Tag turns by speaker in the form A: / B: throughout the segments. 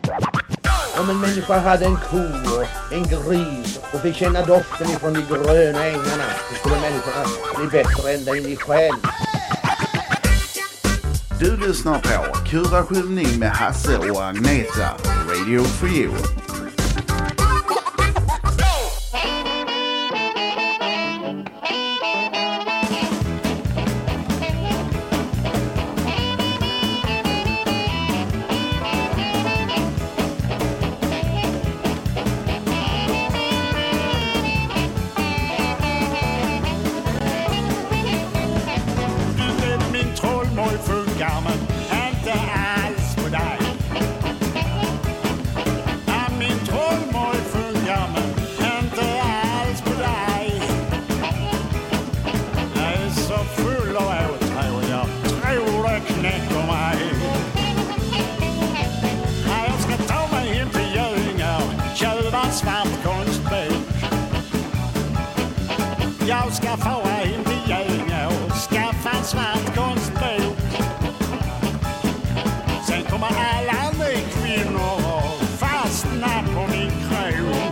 A: Om en människa hade en ko och en gris och fick känna doften ifrån de gröna ängarna, så skulle människorna bli bättre ända in i själ.
B: Du lyssnar på Kuraskylning med Hasse och Agneta, Radio for you.
C: Jag ska fara in till Gävle och skaffa en svart konstbok. Sen kommer alla ni kvinnor och fastna på min krog.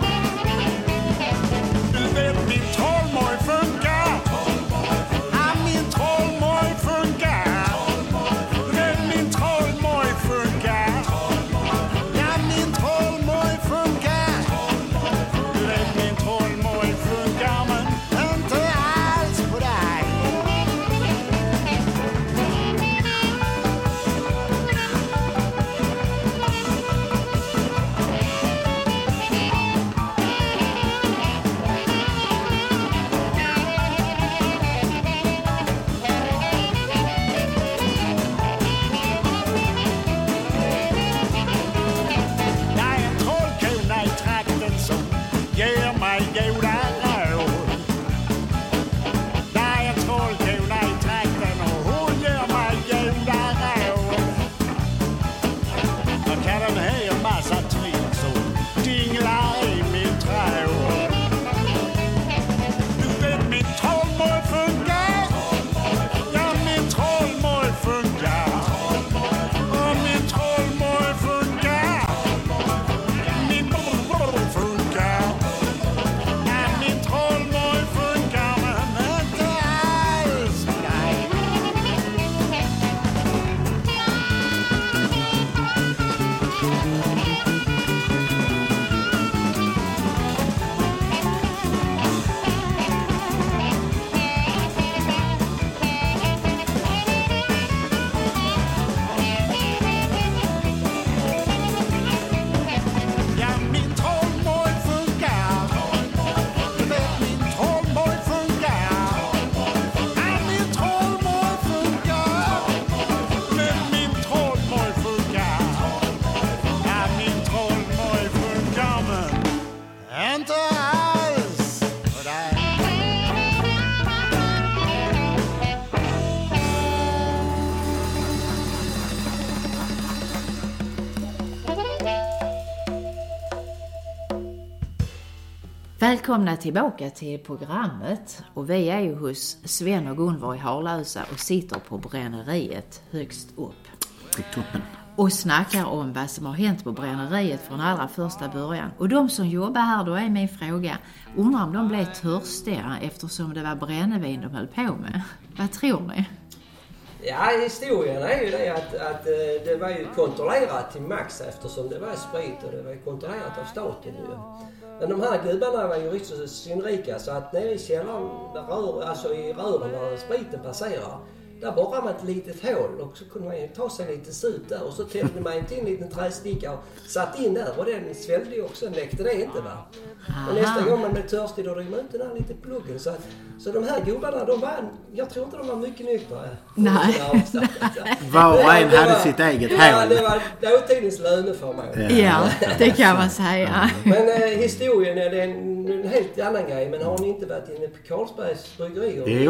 C: Du vet min trollmoj funkar. Ja, min trollmoj funkar. Du vet min trollmoj funkar. Ja, min trollmoj funkar. Du vet min trollmoj funkar, men
D: Välkomna tillbaka till programmet, och vi är ju hos Sven och Gunvor i Harlösa och sitter på bränneriet högst upp.
B: På toppen.
D: Och snackar om vad som har hänt på bränneriet från allra första början. Och de som jobbar här, då är min fråga, undrar om de blev törstiga eftersom det var brännevin de höll på med. Vad tror ni?
E: Ja, historien är ju det att det var ju kontrollerat till max eftersom det var sprit och det var kontrollerat av staten ju. Men de här gubbarna var ju riktigt synrika, så att nere i källaren, alltså i rören där spriten passerar, där borrar man ett litet hål och så kunde man ju ta sig lite sut där och så tänkte man in en liten trästicka och satt in där och den svällde ju också, läckte det inte va. Och nästa gång man blev törstig då drog man ut den här lite pluggen, så de här gubbarna, jag tror inte de var mycket nyktra.
D: Nej.
B: Var och en hade sitt eget hål.
E: Ja, det var dåtidens löneförmån.
D: Ja, det kan man säga.
E: Men historien är en helt annan grej. Men har ni inte varit inne på Carlsbergs bryggerier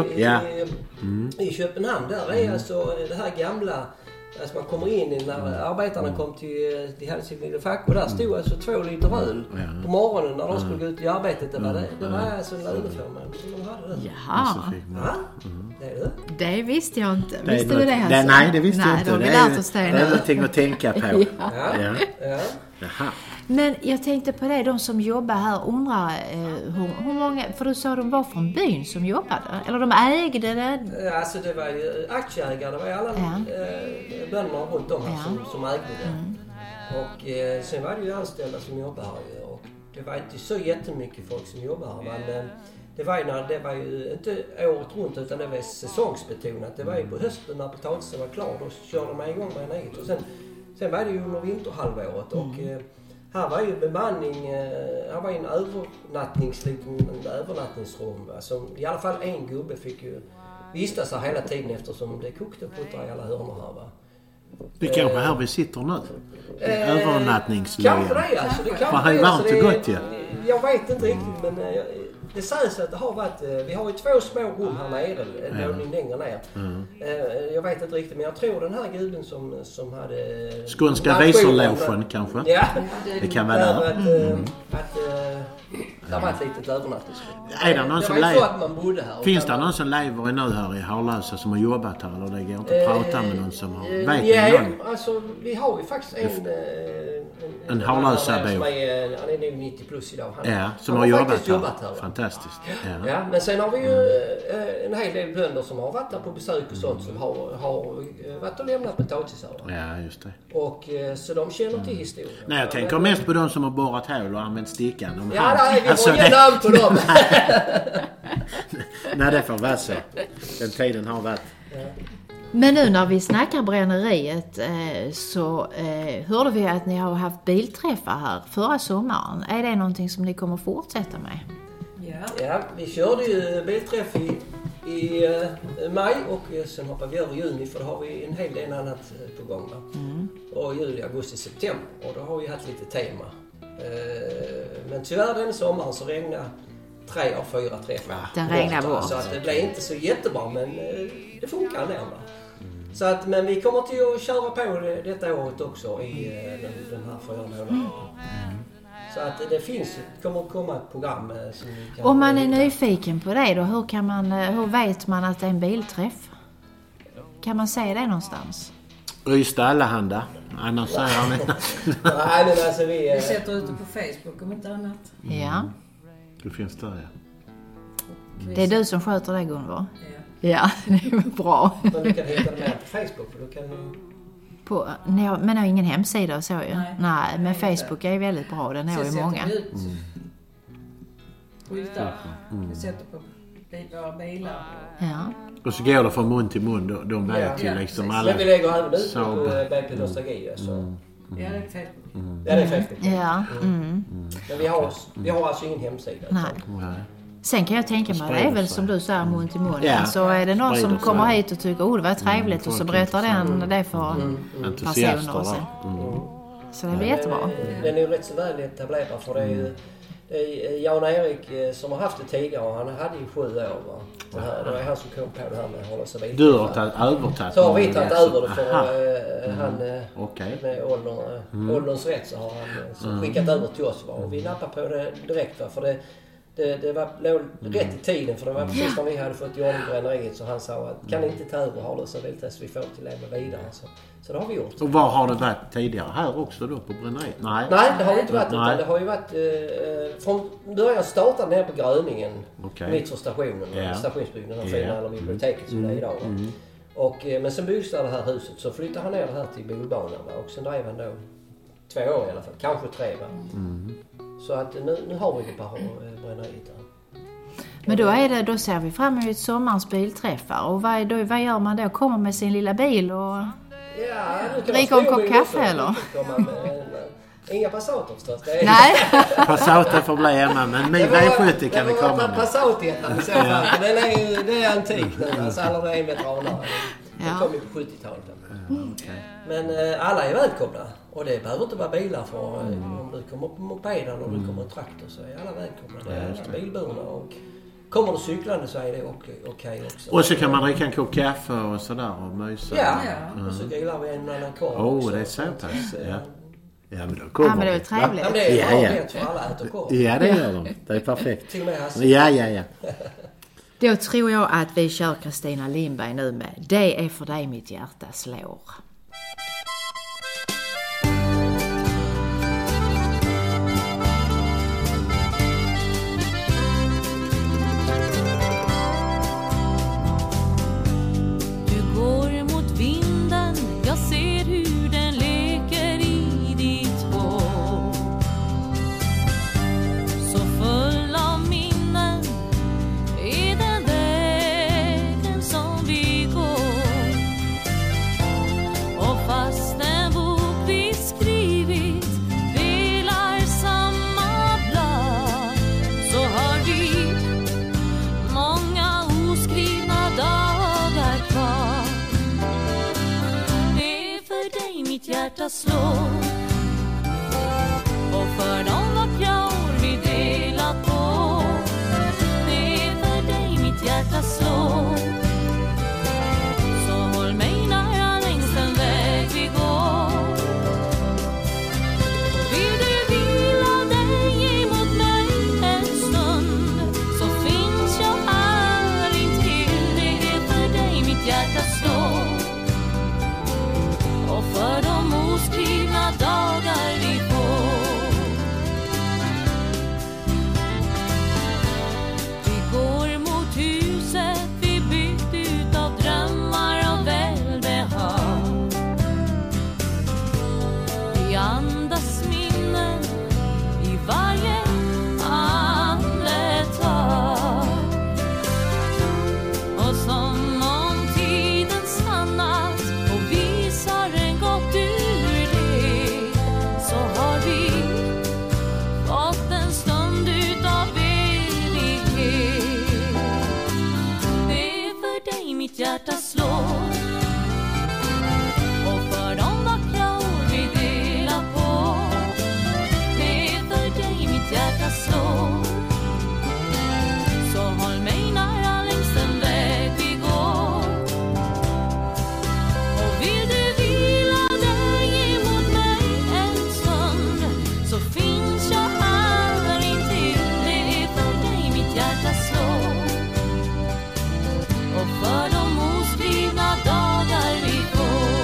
E: i Köpenhamn? Där är alltså det här gamla, alltså man kommer in när arbetarna kom till hade sin lilla fack, och där stod alltså 2 liter öl på morgonen när de skulle gå ut i arbetet. Det var alltså en löneförmån som de hade där.
D: Jaha.
E: Det är du?
D: Det visste jag inte.
F: Det är
D: Visste du det Hasse?
F: Nej, det visste jag inte.
D: Det har vi
F: Det
D: lärt oss det
F: är
D: nu.
F: någonting att tänka på.
E: Ja.
F: Ja.
E: Ja.
F: Jaha.
D: Men jag tänkte på det, de som jobbar här undrar hur många, för du sa de var från byn som jobbade, eller de ägde det?
E: Alltså det var ju aktieägare, det var ju alla bönderna runt om här som ägde det. Och sen var det ju anställda som jobbade här och det var inte så jättemycket folk som jobbade här, men det var ju inte året runt utan det var säsongsbetonat. Det var ju på hösten när potatisen var klar, då körde de igång med en och sen var det ju under vinterhalvåret och här var ju bemanning, här var ju en övernattningsrum. Alltså, i alla fall en gubbe fick ju vistas här hela tiden eftersom det kokte puttar i alla hörnor här va.
F: Det kanske här vi sitter nu. Övernattningslägen.
E: Kanske det alltså. Det
F: För här är varmt och gott ju.
E: Jag vet inte riktigt men det sägs att det har varit, vi har ju 2 små rum här nere, en våning längre ner. Jag vet inte riktigt men jag tror den här guden som hade...
F: Skånska visorlogen kanske?
E: Ja.
F: Det kan vara där.
E: Det var ett litet övernattningsrum.
F: Är det någon som
E: det var inte så
F: lever?
E: att man bodde här.
F: Finns det någon som lever nu här i Harlösa som har jobbat här? Eller det går inte att prata med någon som har... Vet ni någon?
E: Alltså vi har ju faktiskt
F: En Harlösabo.
E: Han är nog 90 plus idag.
F: Som har jobbat här.
E: Här.
F: Fantastiskt.
E: Ja, men sen har vi ju en hel del bönder som har varit där på besök och sånt som har varit och lämnat potatisar.
F: Ja, just det.
E: Och så de känner till historien.
F: Nej, jag tänker mest på de som har borrat hål och använt stickan.
E: Ja, nej, vi får ge namn på dem.
F: Nej, det får vara så. Den tiden har varit.
D: Men nu när vi snackar bränneriet så hörde vi att ni har haft bilträffar här förra sommaren. Är det någonting som ni kommer fortsätta med?
E: Ja, vi körde ju bilträff i maj och sen hoppar vi över juni för då har vi en hel del annat på gång. Och juli, augusti, september och då har vi haft lite tema. Men tyvärr den sommaren så regnar 3 av 4 träffar.
D: Den regnar bort.
E: Så att det blir inte så jättebra men det funkar ändå. Så att, men vi kommer till att köra på detta året också i den här 4 månaderna. Så att det kommer att komma ett program som vi kan...
D: Om man är nyfiken på det då, hur vet man att det är en bilträff? Kan man säga det någonstans?
F: Ystad Allehanda. Annars säger han inte.
E: Nej, men alltså
G: Vi sätter ut det på Facebook om inte annat.
D: Ja.
F: Det finns där, ja.
D: Det är du som sköter det, Gunvor?
G: Ja.
D: Ja, det är bra.
E: Men du kan hitta det med på Facebook för då kan du...
D: Men har ingen hemsida och så ju. Nej, men Facebook är väldigt bra. Den är ju många.
G: Skyltar. Vi sätter på våra bilar.
D: Ja.
F: Och så går det från mun till mun. De vet ju liksom alla...
E: Men vi lägger även ut på BP Nostalgi. Så.
G: Ja, det är Facebook.
E: Ja, det är Facebook.
D: Ja.
E: Men vi har alltså ingen hemsida.
D: Nej. Sen kan jag tänka mig, det är väl som du säger mun till mun.
F: Ja.
D: Så är det någon som kommer hit och tycker det var trevligt och så berättar den det för personer och så. Så det blir jättebra.
E: Den är ju rätt så väl etablerad för det är ju Jan-Erik som har haft det tidigare och han hade ju 7 år va? Det var han som kom på det här med att hålla sig vid.
F: Du har övertagit.
E: Så har vi tagit över det för han med ålderns rätt så har han skickat över till oss va? Och vi nappar på det direkt va? För det var rätt i tiden för det var precis när vi hade fått i ordning bränneriet så han sa att kan inte ta över Harlösa Bilträff vi får till leva vidare så det har vi gjort. Och
F: var har det varit tidigare? Här också då på bränneriet? Nej,
E: det har inte varit utan det har ju varit från början startade ner på Gröningen mitt för stationen, stationsbyggnaden fina eller biblioteket som det är idag. Och men sen byggdes det här huset så flyttade han ner det här till Bolbanan och sen drev han då 2 år i alla fall, kanske 3 va. Så att nu har vi det på bränneriet där.
D: Men då ser vi fram emot sommarens bilträffar. Och vad gör man då? Kommer med sin lilla bil och dricker en kopp kaffe eller?
E: Inga Passater förstås.
D: Nej.
F: Passater får bli hemma men min V70 kan det komma med.
E: Passat-jättan i så fall. Det är antikt nu. Alltså alla det är veteraner. Det kom ju på 70-talet. Men alla är välkomna. Och det behöver inte vara bilar för om du kommer på mopeden och du kommer en traktor så är alla välkomna. Det är alla bilburna och kommer du cyklande så är det okej också.
F: Och så kan man dricka en kopp kaffe och sådär och mysa.
E: Ja, och så grillar vi en annan korv.
F: Det är så pass. Ja, men då kommer
D: men det är trevligt.
E: Ja, det är rätt för alla äter korv.
F: Ja, det gör de. Det är perfekt.
E: Till och med Hasse.
F: Ja.
D: Då tror jag att vi kör Kristina Lindberg nu med Det är för dig mitt hjärta slår.
H: Du går mot vinden, jag ser hur den leker i ditt hår. Så full av minnen är den vägen som vi går. Och fast en bok vi skrivit delar samma blad, så har vi många oskrivna dagar kvar. Det är för dig mitt hjärta slår, och för de vackra år vi delat på. Det är för dig mitt hjärta slår, så håll mig nära längs den väg vi går. Vill du vila dig emot mig en stund, så finns jag här intill. Det är för dig mitt hjärta slår, och för de oskrivna dagar vi får. Vi går mot huset vi byggt ut av drömmar och välbehag. Vi andas minnen i varje andetag. Och som om tiden stannat och visar en gått ur det, så har vi fått en stund utav evighet. Det är för dig mitt hjärta slår, och för de vackra år vi delar på. Det är för dig mitt hjärta slår, så håll mig nära längs den väg vi går. Och vill du vila dig emot mig en stund, så finns jag här intill. Det är för dig mitt hjärta slår, och för de oskrivna dagar vi får.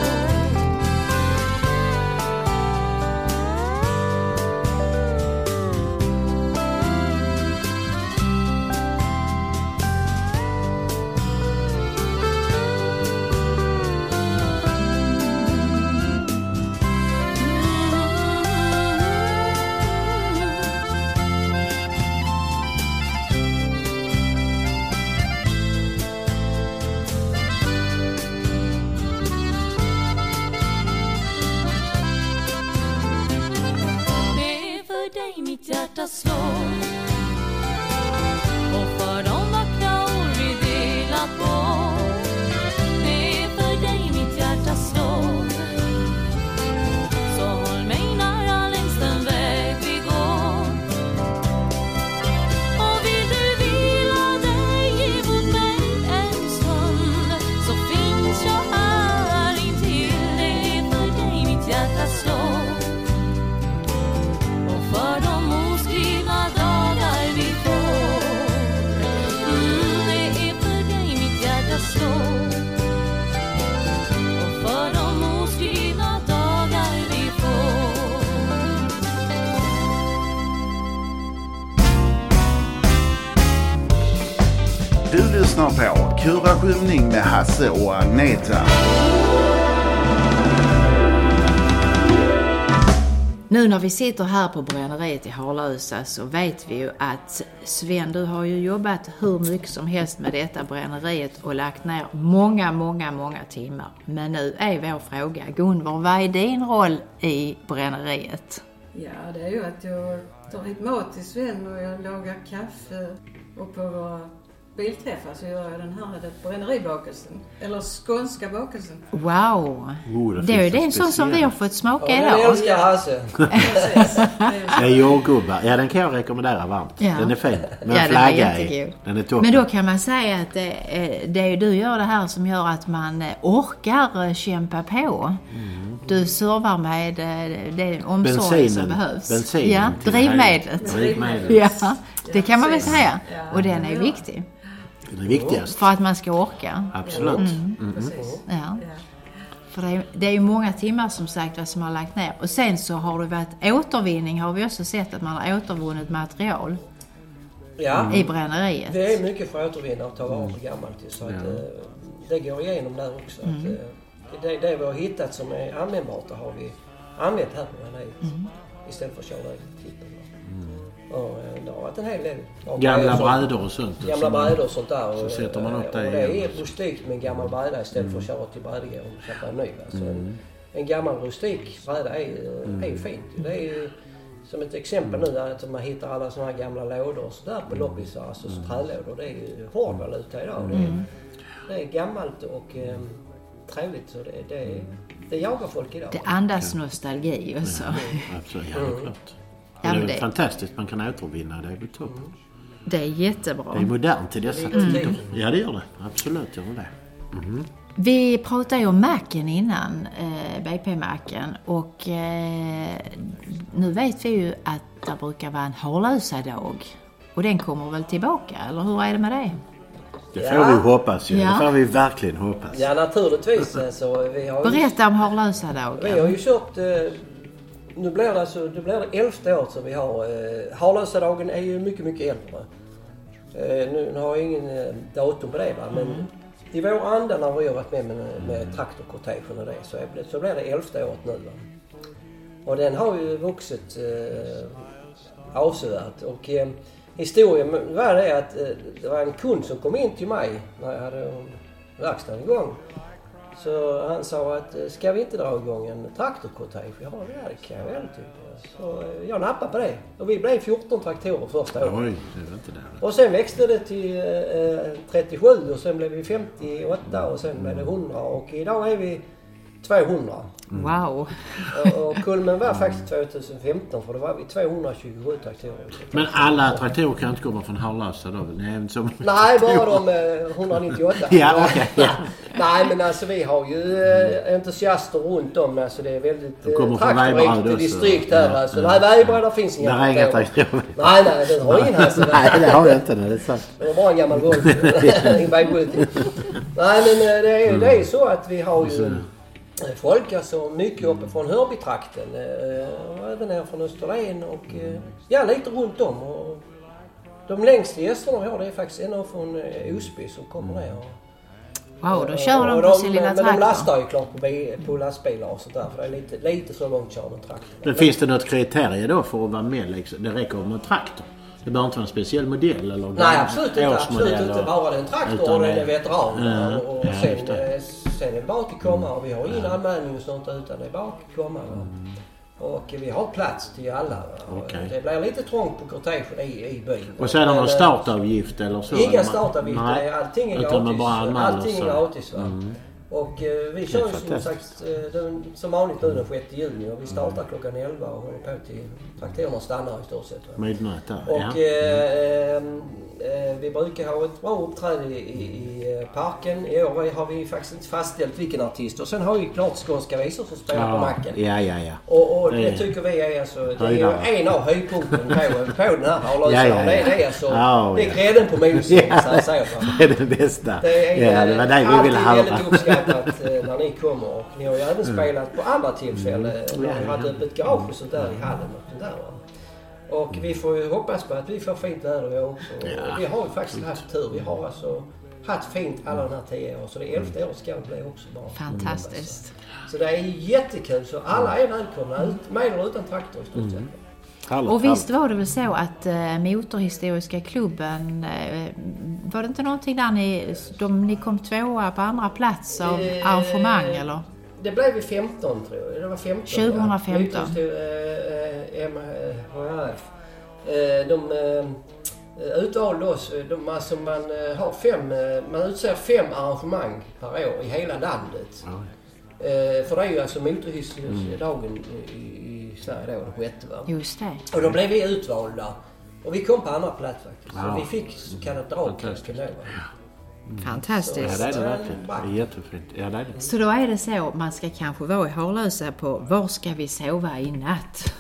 H: Det är för dig mitt hjärta slår, och för de vackra år vi delat på. Det är för dig mitt hjärta slår, så håll mig nära längs den väg vi går. Och vill du vila dig emot mig en stund, så finns jag här intill. Det är för dig mitt hjärta slår, och för de oskrivna dagar vi får. Det är för dig mitt hjärta slår, och för de oskrivna dagar vi får.
B: Du lyssnar på Kuraskymning med Hasse och Agneta.
D: Nu när vi sitter här på bränneriet i Harlösa så vet vi ju att Sven, du har ju jobbat hur mycket som helst med detta bränneriet och lagt ner många timmar. Men nu är vår fråga, Gunvor, vad är din roll i bränneriet?
G: Ja, det är ju att jag tar hit mat till Sven och jag lagar kaffe, och på våra bilträffar så gör jag den här bränneribakelsen. Eller skånska bakelsen.
D: Wow! Det är ju det sån som vi har fått smaka idag.
E: Jag älskar Hasse.
F: Det är jordgubbar. Ja, den kan jag rekommendera varmt. Ja. Den är fin. Men
D: ja,
F: flagga i. Den är toppen.
D: Men då kan man säga att det är du gör det här som gör att man orkar kämpa på. Mm. Du servar med den omsorg som behövs.
F: Bensinen.
D: Ja, drivmedlet. Ja, det kan man väl säga. Och den är viktig.
F: Det är det viktigaste.
D: För att man ska orka.
F: Absolut.
E: Precis.
D: Ja. För det är ju många timmar som sagt vad som har lagt ner. Och sen så har det varit återvinning, har vi också sett att man har återvunnit material i bränneriet.
E: Det är mycket för att återvinna och ta vara på gammalt. Så att, det går igenom där också. Att, det vi har hittat som är användbart har vi använt här på bränneriet. Istället för att köra till tippen. Och det har varit en hel del.
F: Gamla brädor och sånt.
E: Gamla brädor och sånt där.
F: Så sätter man upp det.
E: Och det är rustikt med en gammal bräda istället för att köra till brädgården och köpa en ny. Alltså en gammal rustik bräda är ju fint. Det är ju som ett exempel nu att man hittar alla såna här gamla lådor och sådär på loppisar, alltså trälådor. Det är ju hård valuta idag. Det är gammalt och trevligt, så det jagar folk idag.
D: Det andas nostalgi också.
F: Absolut, ja, det är klart. Det är fantastiskt, man kan återvinna, det är väl toppen.
D: Det är jättebra.
F: Det är modernt i dessa tider. Ja, det gör det. Absolut gör det.
D: Vi pratade ju om macken innan, BP-macken. Och nu vet vi ju att det brukar vara en harlösa-dag. Och den kommer väl tillbaka, eller hur är det med det?
F: Det får vi hoppas ju. Det får vi verkligen hoppas.
E: Ja, naturligtvis. Så vi har
D: berätta om harlösa-dagen.
E: Vi har ju kört... Nu blir det 11:e året som vi har. Harlösa-dagen är ju mycket, mycket äldre. Nu har jag ingen datum på det, va? Men i vår anda när vi har varit med traktorkortegen och det så blir det 11:e året nu. Va? Och den har ju vuxit avsevärt. Och historien var det att det var en kund som kom in till mig när jag hade verkstaden igång. Så han sa att ska vi inte dra igång en traktorkortege? Ja, det kan jag väl typ. Så jag nappade på det. Och vi blev 14 traktorer första året.
F: Oj, det var inte det.
E: Och sen växte det till 37 och sen blev vi 58 och sen blev det 100. Och idag är vi 200.
D: Wow.
E: Och kulmen var faktiskt 2015 för då var vi 227 traktorer.
F: Men alla traktorer kan inte komma från Harlösa då?
E: Nej, bara de 198.
F: Ja, okej. Ja.
E: Nej, men alltså vi har ju entusiaster runt om. Alltså det är väldigt traktorrikt distrikt här. Ja, alltså, nej, Väjbräda finns inga
F: traktorer. Inga traktorer.
E: Nej, det har ingen här.
F: Nej, det har jag inte. Det är sant.
E: Det var bara en gammal golv. Ingen vägskjutning. Nej, men det är så att vi har ju folk alltså mycket uppe från Hörbytrakten och även här från Österlen och lite runt om. Och de längsta gästerna vi har det är faktiskt en från Osby som kommer ner.
D: Wow, då kör de på sin lilla traktor.
E: Men de lastar ju klart på lastbilar och sånt där för det är lite så långt kör med traktor.
F: Men finns det något kriterie då för att vara med liksom? Det räcker med en traktor? Det behöver inte vara en speciell modell eller?
E: Nej, absolut inte. Bara det är en traktor och det är veteran. Och sen är det bara att komma och vi har ingen anmälning och sånt utan det är bara att komma. Och vi har plats till alla. Okay. Det blir lite trångt på kortegen i byn.
F: Och sen har man startavgift eller så?
E: Inga startavgifter, allting är gratis. Allting är gratis. Och vi kör ju som sagt som vanligt nu den 6 juni och vi startar klockan 11 och håller på till traktorerna stannar i stort sett.
F: Midnight där,
E: och vi brukar ha ett bra uppträde i parken. I år har vi faktiskt inte fastställt vilken artist. Och sen har vi klart skånska visor som spelar på macken.
F: Ja.
E: Och det tycker vi är alltså, det är ju en av höjdpunkten på den här harlösa. Det är alltså, det är grädden på mosen så att säga.
F: Det är det bästa. Det var det vi ville ha.
E: Väldigt uppskattat när ni kommer och ni har ju även spelat på andra tillfällen. Vi har haft ett garage och sånt där i hallen och sånt där. Och vi får ju hoppas på att vi får fint väder också. Och vi har ju faktiskt haft tur. Vi har alltså haft fint alla de här 10 år. Så det 11:e året ska det bli också bra.
D: Fantastiskt.
E: Så det är jättekul. Så alla är välkomna. Med eller utan traktor i stort sett.
D: Och visst var det väl så att Motorhistoriska klubben, var det inte någonting där ni kom 2:a på andra plats av arrangemang eller?
E: Det blev 15 tror jag. Det var 15.
D: 2015.
E: MHF. De utvalde oss. Alltså man har man utser 5 arrangemang per år i hela landet. För det är ju alltså motorhistoriska dagen i Sverige då, den 6:e.
D: Just det.
E: Och då blev vi utvalda. Och vi kom på andra plats faktiskt. Så vi fick så kallat dragkast till det.
D: Fantastiskt.
F: Ja, det är det verkligen. Det är jättefint. Ja, det är det.
D: Så då är det så, man ska kanske vara i Harlösa på var ska vi sova i natt?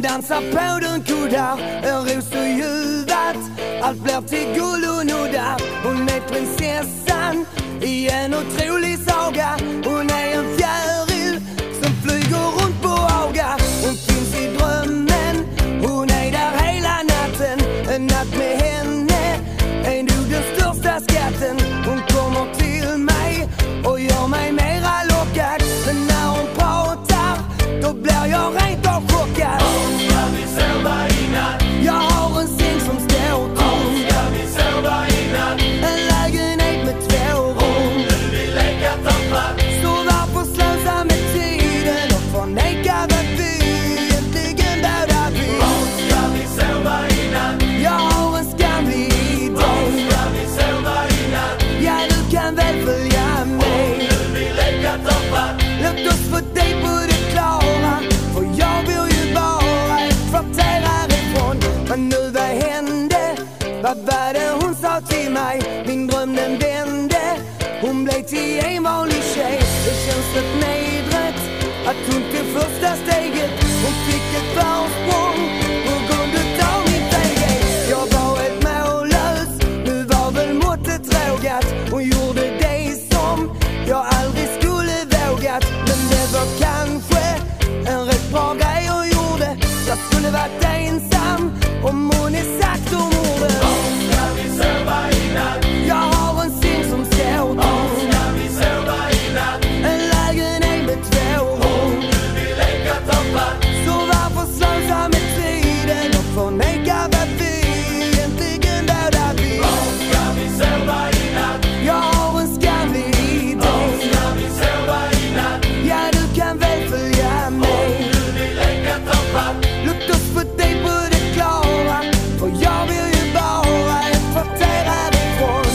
I: dansar på dunkuddar, en ros och ljuvat. Allt blir till guld och nuddar. Hon är prinsessan i en otrolig saga. Hon är en fjäril som flyger runt på Haga. Hon finns i drömmen, hon är där hela natten. En natt med henne är nog den största skatten. Hon kommer till mig och gör mig mera lockad. Men när hon pratar, då blir jag rent av chockad.
C: Om ska vi sova i natt?
I: Jag har en säng som står tom.
C: Om ska vi sova i natt?
I: En lägenhet med 2 rum.
C: Du vill leka tappad.
I: Så varför slösa med tiden och förneka vad vi egentligen båda vill?
C: Om ska vi sova i natt?
I: Jag har en skamlig idé.
C: Om ska vi sova i natt?
I: Ja, du kan väl följa med.
C: Du vill leka tappad.
I: Låt oss få dig på det klara, för jag bor ju bara ett kvarter härifrån. Men nu vad hände? Vad var det hon sa till mig? Min dröm den vände. Hon blev till en vanlig tjej. Det känns rätt nedrätt att hon tog första steget. Hon fick ett försprång på grund av mitt eget. Jag var ett mållös, nu var väl måttet rågat. Hon gjorde det som jag aldrig skulle vågat. Men det var kanske en rätt bra grej hon gjorde. Jag skulle varit ensam om hon är sagt om orden.
C: Om ska vi sova i natt?
I: Jag har en säng som står tom.
C: Om ska vi sova i natt?
I: En lägenhet med 2 rum.
C: Du vill leka tappad.
I: Så varför slösa med tiden och förneka vad vi egentligen båda vill?
C: Om ska vi sova i natt?
I: Jag har en skamlig idé.
C: Om ska vi sova i natt?
I: Ja, du kan väl följa med.
C: Du vill leka tappad.
I: Låt oss få dig på det klara, för jag vill ju bara ett kvarter härifrån.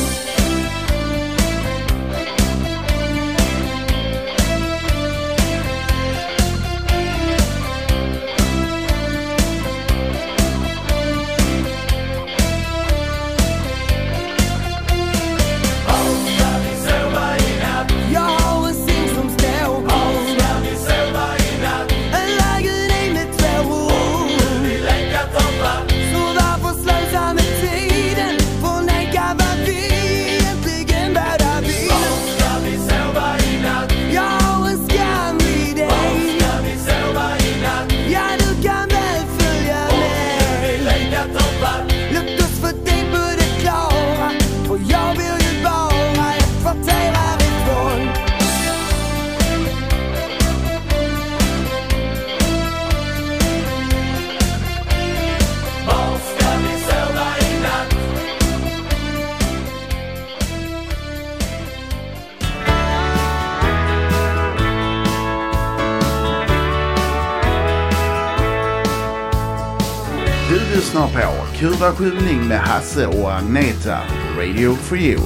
C: Om ska vi sova i natt?
I: Jag har en säng som står
C: Om
I: tom.
C: ska vi sova i natt?
I: En lägenhet med 2 rum.
C: Du vill leka tappad.
I: Så varför slösa med tiden? Förneka vad vi egentligen båda vill.
C: Om ska vi sova i natt?
I: Jag har en skamlig idé.
C: Om ska vi sova i natt?
I: Ja, du kan väl följa
C: Du vill
I: med.
C: leka tappad.
I: Låt oss få dig på det klara, för jag vill ju bara ett kvarter härifrån.
C: Var ska vi sova i natt?
B: Du lyssnar på Kuraskjutning med Hasse och Agneta. Radio for you.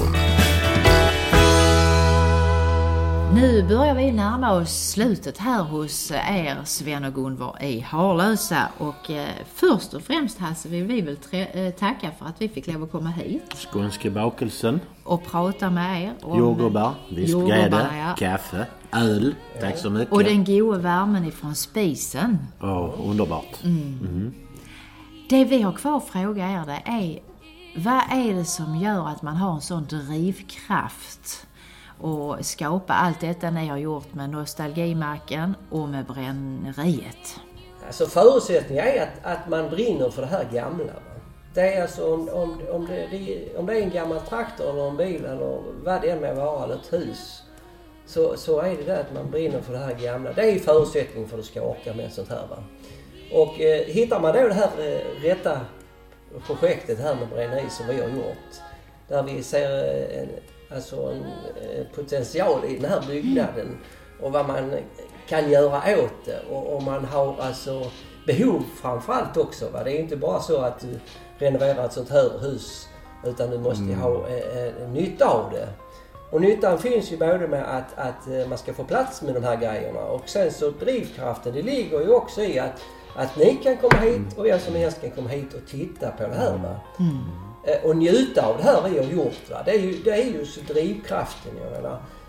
D: Nu börjar vi närma oss slutet här hos er, Sven och Gunvor i Harlösa. Och först och främst, Hasse, vill vi väl tacka för att vi fick lov att komma hit
F: Skånska bakelsen,
D: och prata med er om
F: jordgubbar, visst
D: jordgubbarna,
F: grädde,
D: ja.
F: kaffe, öl. Tack så mycket.
D: Och den goda värmen ifrån spisen.
F: Underbart.
D: Det vi har kvar att fråga er det är, vad är det som gör att man har en sån drivkraft och skapa allt detta ni har gjort med Nostalgimacken och med bränneriet?
E: Alltså förutsättningen är att man brinner för det här gamla. Va? Det är alltså om det är en gammal traktor eller en bil eller vad det än med vara, eller ett hus, så är det att man brinner för det här gamla. Det är ju förutsättningen för att du ska orka med sånt här. Va? Och hittar man då det här rätta projektet här med bränneri som vi har gjort, där vi ser en potential i den här byggnaden och vad man kan göra åt det, och man har alltså behov framförallt också. Va? Det är inte bara så att du renoverar ett sånt här hus, utan du måste ha nytta av det. Och nyttan finns ju både med att man ska få plats med de här grejerna, och sen så drivkraften, det ligger ju också i att ni kan komma hit och jag som helst kan komma hit och titta på det här. Va? Och njuta av det här vi har gjort. Va? Det är ju så drivkraften, jag menar.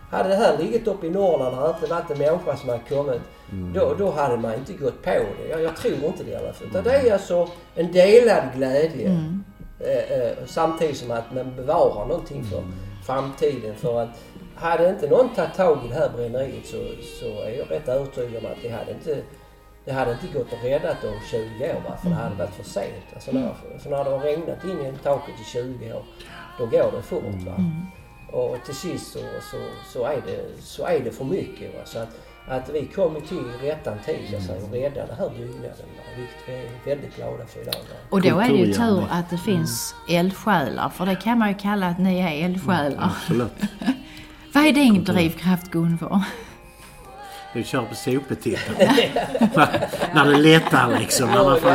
E: hade det här ligget upp i Norrland och inte varit en människa som hade kommit, då hade man inte gått på det. Jag tror inte det i alla fall. Det är alltså en delad glädje samtidigt som att man bevarar någonting för framtiden. För att hade inte någon tagit tag i det här bränneriet så är jag rätt övertygad om att det hade inte gått att rädda det om 20 år, för det hade varit för sent. Alltså när det har regnat in i taket i 20 år, då går det fort. Va? Och till sist så är det för mycket. Va? Så att vi kommer till rättan tid och rädda den här byggnaden. Vilket vi är väldigt glada för idag. Va?
D: Och då är det ju tur att det finns eldsjälar, för det kan man ju kalla att ni är eldsjälar.
F: Absolut.
D: Vad är din drivkraft, Gunvor?
F: Du kör på sopetippen. När det letar liksom. När man får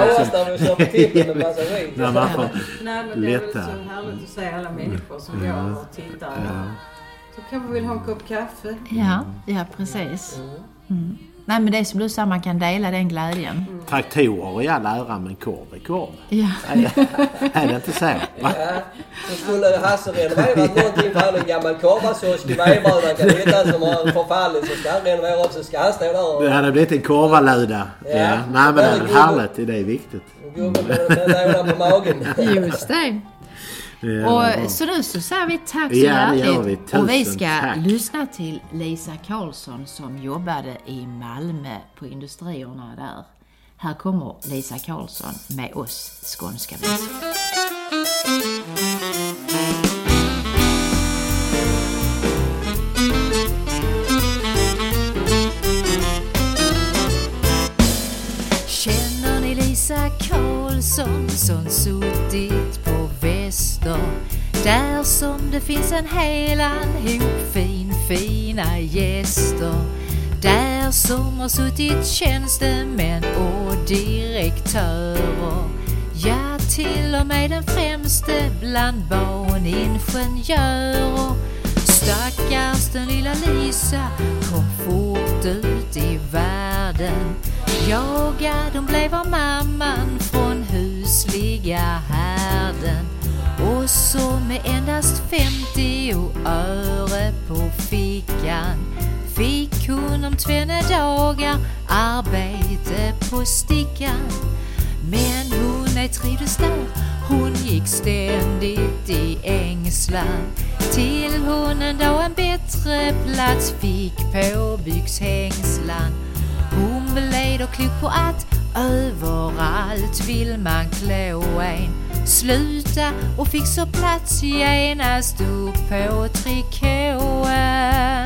F: när man får
G: Nej, men det är väl så härligt att se alla människor som går och tittar. Så kan man väl ha en kopp kaffe.
D: Ja, precis. Nej, men det är som du sa, man kan dela den glädjen.
F: Traktorer i all ära, men korv är korv.
D: Ja.
F: Är det inte så? Va?
E: Ja, så skulle Hasse renoverat någonting för en gammal korvasås i Vejbröden kan hitta som har förfallit, så ska han renovera upp, så ska han stå där. Och...
F: Det hade blivit en korvalöda. Ja. Nej, men det är härligt, det är viktigt.
E: Gubben med på magen.
D: Just det. Och så nu så säger vi tack så hjärtligt. Och vi ska lyssna till Lisa Karlsson som jobbade i Malmö på industrierna där. Här kommer Lisa Karlsson med oss skånska visor.
H: Känner ni Lisa Karlsson som suttit på Väster, där som det finns en helan hop fina gäster, där som har suttit tjänstemän och direktörer, ja till och med den främste bland barningenjörer. Stackars den lilla Lisa kom fort ut i världen, jagad hon blev av mamman från husliga härden. Och så med endast 50 öre på fickan fick hon om 2 dagar arbete på stickan. Men hon ej trivdes där, hon gick ständigt i ängslan, till hon en dag en bättre plats fick på byxhängslan. Hon blev då klok på att överallt vill man klå en, sluta och fick så plats genast upp på trikåen.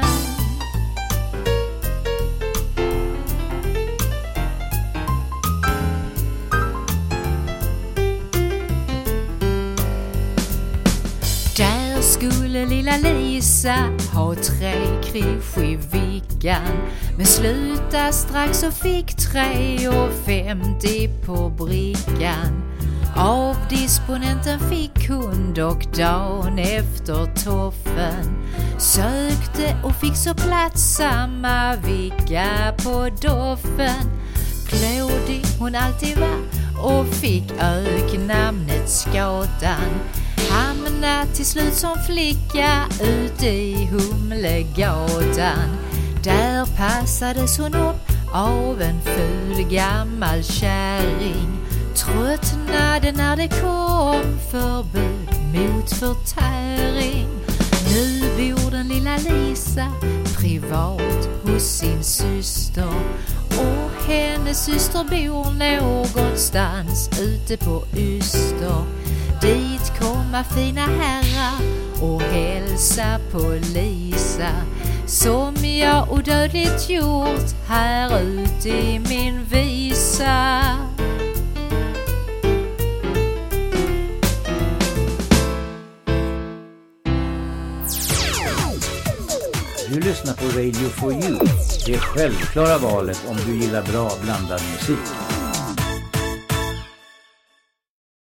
H: Där skulle lilla Lisa ha 3 krisch i vickan, men sluta strax och fick 3,50 på brickan. Av disponenten fick hon dock dagen efter toffen, sökte och fick så plats samma vicka på doffen. Klådig hon alltid var och fick öknamnet Skatan, hamnade till slut som flicka ute i Humlegatan. Där passades hon upp av en ful gammal kärring, tröttnade när det kom förbud mot förtäring. Nu bor den lilla Lisa privat hos sin syster, och hennes syster bor någonstans ute på Yster. Dit komma fina herrar och hälsa på Lisa, som jag odödligt gjort här ute i min visa.
J: Du lyssnar på Radio for You, det självklara valet om du gillar bra blandad musik.